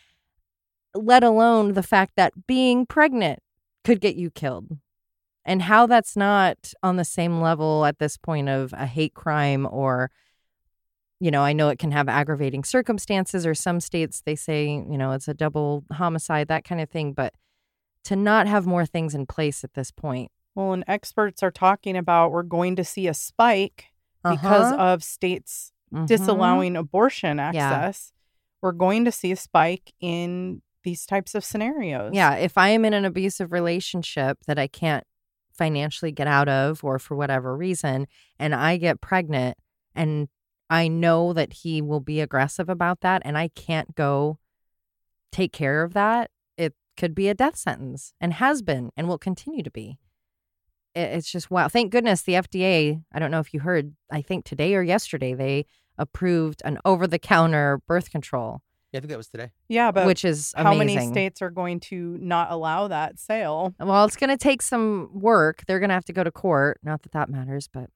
let alone the fact that being pregnant could get you killed. And how that's not on the same level at this point of a hate crime or, you know, I know it can have aggravating circumstances, or some states they say, you know, it's a double homicide, that kind of thing. But to not have more things in place at this point. Well, and experts are talking about we're going to see a spike because Uh-huh. of states Mhm. disallowing abortion access. We're going to see a spike in these types of scenarios. Yeah, if I am in an abusive relationship that I can't financially get out of or for whatever reason, and I get pregnant and I know that he will be aggressive about that and I can't go take care of that, it could be a death sentence and has been and will continue to be. It- It's just wow. Thank goodness the F D A, I don't know if you heard, I think today or yesterday, they approved an over-the-counter birth control, Yeah, I think that was today. Yeah, but which is how amazing. many states are going to not allow that sale? Well, it's going to take some work. They're going to have to go to court. Not that that matters, but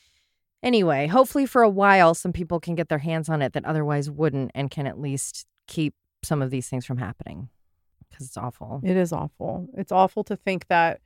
anyway, hopefully for a while, some people can get their hands on it that otherwise wouldn't and can at least keep some of these things from happening because it's awful. It is awful. It's awful to think that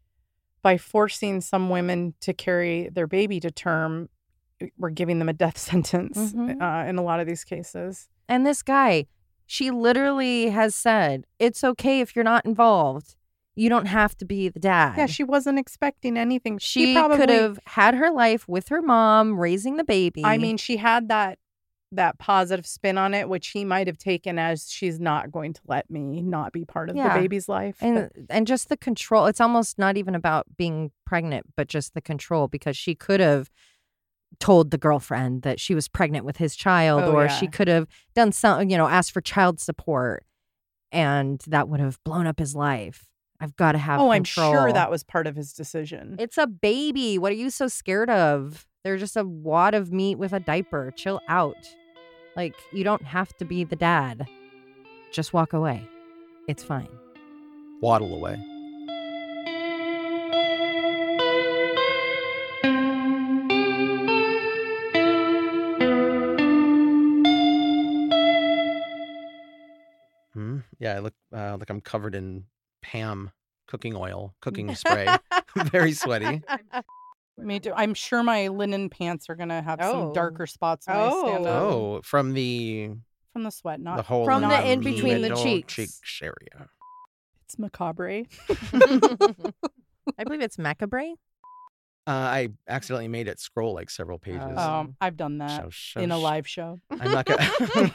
by forcing some women to carry their baby to term, we're giving them a death sentence Mhm. uh, in a lot of these cases. And this guy, she literally has said, it's okay if you're not involved. You don't have to be the dad. Yeah, she wasn't expecting anything. She probably could have had her life with her mom, raising the baby. I mean, she had that that positive spin on it, which he might have taken as she's not going to let me not be part of Yeah. the baby's life. and and just the control. It's almost not even about being pregnant, but just the control, because she could have told the girlfriend that she was pregnant with his child, Oh, or yeah. she could have done some, you know, asked for child support, and that would have blown up his life. I've got to have oh, control. I'm sure that was part of his decision. It's a baby. What are you so scared of? They're just a wad of meat with a diaper. Chill out. Like, you don't have to be the dad. Just walk away. It's fine. Waddle away. Hmm. Yeah, I look uh, like I'm covered in Pam cooking oil, cooking spray. Very sweaty. Me too. I'm sure my linen pants are going to have Oh. some darker spots when I stand up. Oh, from the From the sweat, not the whole From the not in between the middle cheeks. cheeks area. It's macabre. I believe it's macabre. Uh, I accidentally made it scroll like several pages. Oh. Um, I've done that So- so in a sh- live show. I'm not gonna.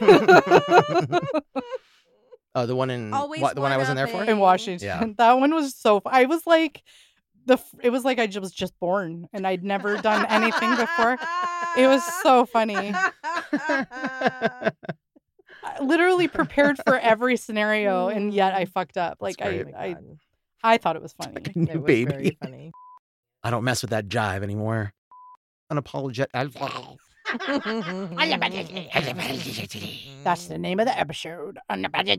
Oh, the one in Always what, the one I wasn't there for. one-upping. In Washington. Yeah. That one was so f- I was like the f- it was like I j- was just born and I'd never done anything before. It was so funny. I literally prepared for every scenario and yet I fucked up. Like That's I, great. I I thought it was funny. Like a new baby. funny. I don't mess with that jive anymore. Unapologetic. That's the name of the episode. Uh,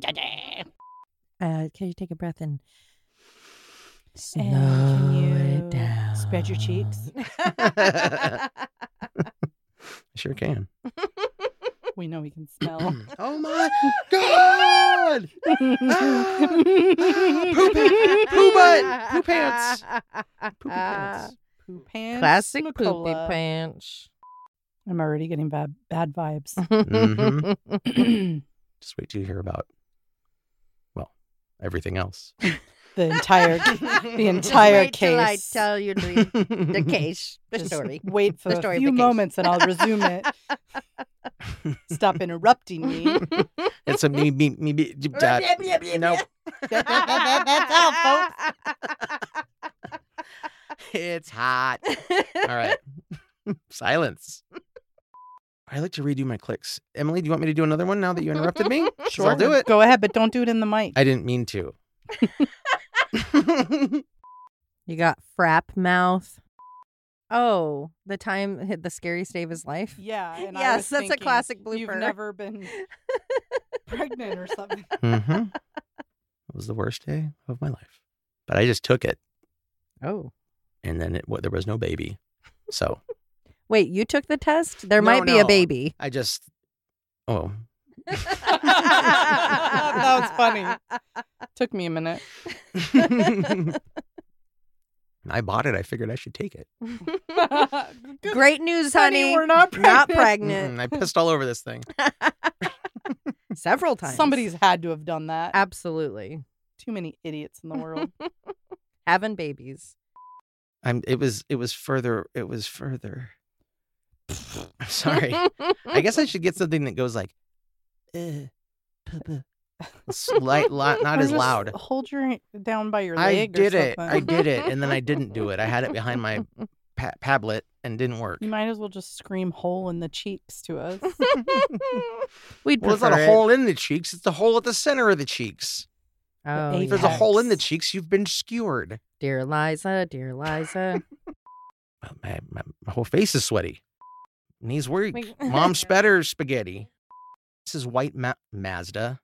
can you take a breath and And can you it down? spread your cheeks? Sure can. We know he can smell. Oh my God! Ah, poo, pa- poo butt! Poo pants! Poopy pants. Poo pants. Classic poopy Nicola. pants. I'm already getting bad bad vibes. Mhm. Just wait till you hear about, well, everything else. The entire the entire Wait till I case. tell you the, the case, the Just story. Wait for The a story of few the case. moments and I'll resume it. Stop interrupting me. It's a me, me, me, me, dad. Nope. That's all, folks. It's hot. All right. Silence. I like to redo my clicks. Emily, do you want me to do another one now that you interrupted me? 'Cause I'll do it. Go ahead, but don't do it in the mic. I didn't mean to. You got frap mouth. Oh, the time hit the scariest day of his life. Yeah. And I Yes, was that's a thinking, classic blooper. You've never been pregnant or something. Mm-hmm. It was the worst day of my life. But I just took it, Oh. and then it, well, there was no baby. So Wait, you took the test? There No, might be no. a baby. I just, oh, That was funny. Took me a minute. I bought it. I figured I should take it. Great news, Honey, honey. we're not Not pregnant. Mm-mm, I pissed all over this thing. Several times. Somebody's had to have done that. Absolutely. Too many idiots in the world. Having babies. I'm. It was. It was further. It was further. I'm sorry. I guess I should get something that goes like, eh, puh-puh. Slight, lot, not Or as just loud. Hold your down by your I leg. did or it. something. I did it, and then I didn't do it. I had it behind my pa- Padlet and didn't work. You might as well just scream "hole in the cheeks" to us. We'd Well, it's prefer not a it. hole in the cheeks. It's the hole at the center of the cheeks. Oh, The If there's yeah. a hole in the Apex. cheeks, you've been skewered. Dear Liza, dear Liza. Well, My, my, my whole face is sweaty. Knees weak. Wait. Mom spatter spaghetti. This is white Ma- Mazda.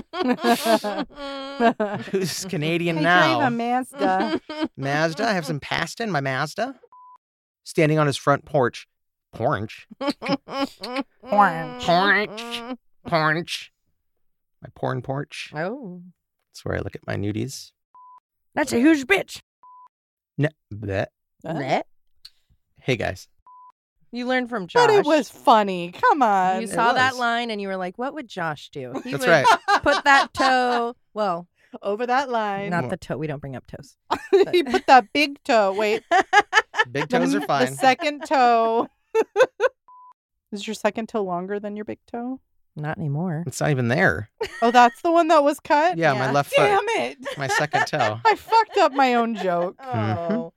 Who's Canadian I now? drive a Mazda. Mazda. I have some pasta in my Mazda. Standing on his front porch. Porch. Orange. Porch. Porch. My porn porch. Oh, That's where I look at my nudies. that's a huge bitch. No, that. Huh? That? Hey guys. You learned from Josh. But it was funny. Come on. You It saw that was. line and you were like, what would Josh do? He That's would right. put that toe. Well, Over that line. not the toe. We don't bring up toes. He put that big toe. Wait. Big the- toes are fine. The second toe. Is your second toe longer than your big toe? Not anymore. It's not even there. Oh, that's the one that was cut? Yeah, Yeah. my left Damn foot. it. My second toe. I fucked up my own joke. Oh.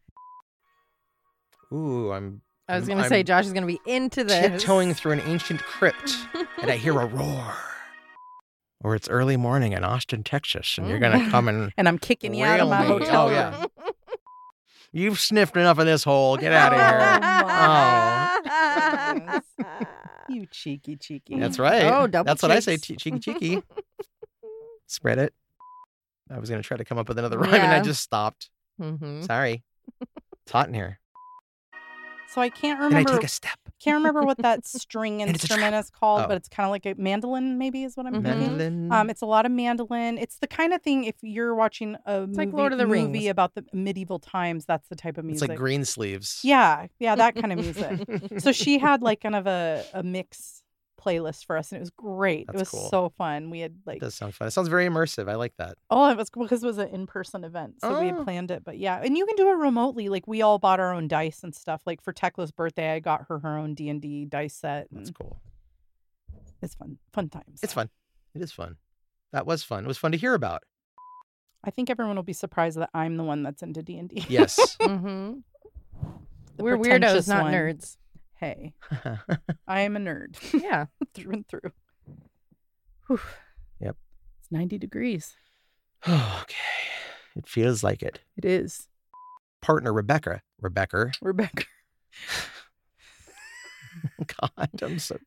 Ooh, I'm I was I'm- going to say, I'm Josh is going to be into this. tiptoeing through an ancient crypt, and I hear a roar. Or it's early morning in Austin, Texas, and you're gonna come and And I'm kicking you out of my Rail me. hotel Oh, room. yeah. you've sniffed enough of this hole. Get out of here. Oh. You cheeky, cheeky. That's right. Oh, double That's what I say. cheeks. Che- cheeky, cheeky. Spread it. I was gonna try to come up with another rhyme, and I Yeah. just stopped. Mm-hmm. Sorry. It's hot in here. So I can't And I remember. take a step. Can't remember what that string And it's a instrument is called, Oh. but it's kind of like a mandolin. Maybe is what I'm Mhm. thinking. Mandolin. Um, it's a lot of mandolin. It's the kind of thing if you're watching a movie, like Lord of the movie Rings. about the medieval times. That's the type of it's music. like green sleeves. Yeah, yeah, that kind of music. So she had like kind of a, a mix playlist for us, and it was great. That's it was cool. so fun. We had It like does sound fun. It sounds very immersive. I like that. oh, it was because it was an in person event, so we had Oh. planned it. But yeah, and you can do it remotely. Like we all bought our own dice and stuff. Like for Tekla's birthday, I got her her own D and D dice set. That's and cool. It's fun, fun times. It's fun. It is fun. That was fun. It was fun to hear about. I think everyone will be surprised that I'm the one that's into D and D. Yes. Mm-hmm. The We're weirdos, pretentious not one. nerds. Hey, I am a nerd Yeah. through and through. Yep. It's ninety degrees. Okay. It feels like it. It is. Partner Rebecca. Rebecca. Rebecca. God, I'm so.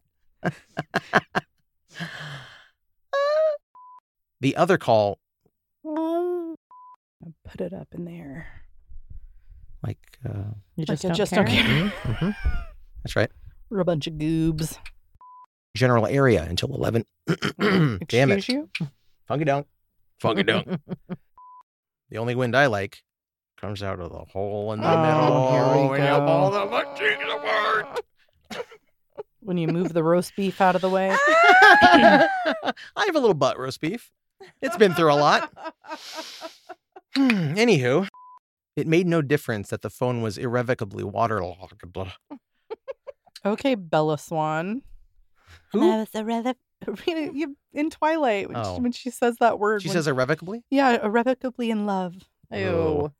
The other call, I'll put it up in there. like, uh, You Like just I don't just care. don't care. mhm, mhm. That's right. We're a bunch of goobs. general area until eleven. Damn it. Excuse you? Funky dunk. Funky dunk. The only wind I like comes out of the hole in the Oh, middle. here we when you go. pull the butt cheeks apart. When you move the roast beef out of the way. I have a little butt roast beef. It's been through a lot. Hmm, Anywho, it made no difference that the phone was irrevocably waterlogged. Okay, Bella Swan. Who? And I was irrevo- you- in Twilight, when, Oh. she, when she says that word. She when- says irrevocably? yeah, irrevocably in love. Ew.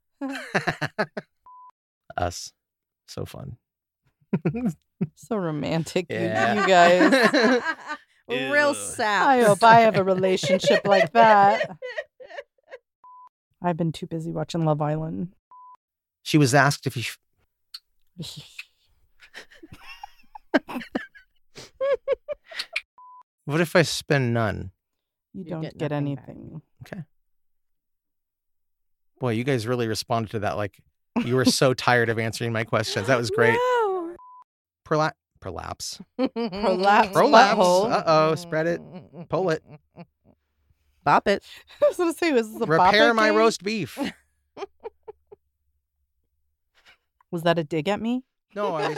Us. So fun. So romantic, you- Yeah. you guys. Real Ew. sap. I hope I have a relationship like that. I've been too busy watching Love Island. She was asked if he. What if I spend none? You You don't get get, nothing back. anything. Boy, you guys really responded to that like you were so tired of answering my questions. That was great. No. Perla- prolapse. Prolapse Prolapse. butthole. Uh-oh, spread it. Pull it. Bop it. I was going to say, was this a Repair Boppa my cake? roast beef. Was that a dig at me? No, I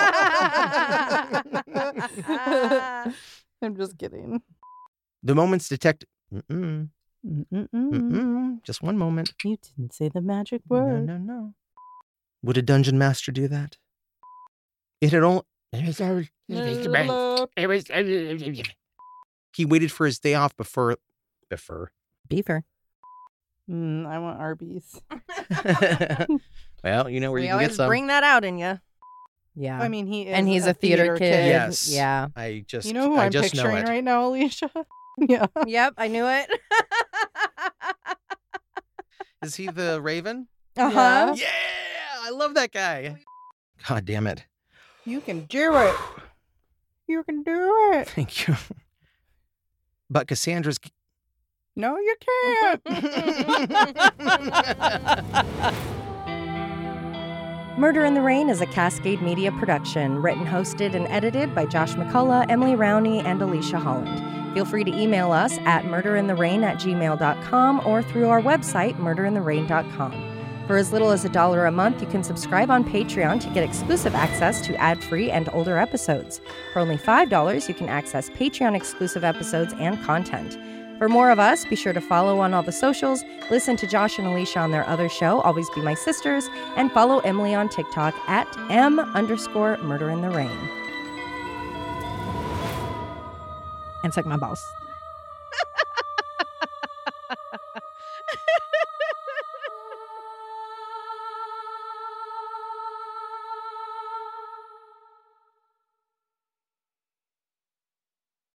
was talking about... I'm just kidding. The moment's detect. Mm-mm, Mm-mm-mm. mm-mm, just one moment. You didn't say the magic No, word. no, no. Would a dungeon master do that? It had only. He waited for his day off before. Before. Beefer. Mm, I want Arby's. Well, you know where We you can get always some. bring that out in you. Yeah. I mean, he is and he's a theater, kid. Yes. Yeah. I just. You know who I I'm just know picturing it. right now, Alicia? Yeah. Yep, I knew it. Is he the Raven? Uh-huh. Yeah, I love that guy. God damn it. You can do it. You can do it. Thank you. But Cassandra's. No, you can't. Murder in the Rain is a Cascade Media production, written, hosted, and edited by Josh McCullough, Emily Rowney, and Alicia Holland. Feel free to email us at murderintherain at gmail dot com or through our website, murder in the rain dot com. For as little as a dollar a month, you can subscribe on Patreon to get exclusive access to ad-free and older episodes. For only five dollars, you can access Patreon-exclusive episodes and content. For more of us, be sure to follow on all the socials, listen to Josh and Alicia on their other show, Always Be My Sisters, and follow Emily on TikTok at M underscore Murder in the Rain. And suck my balls.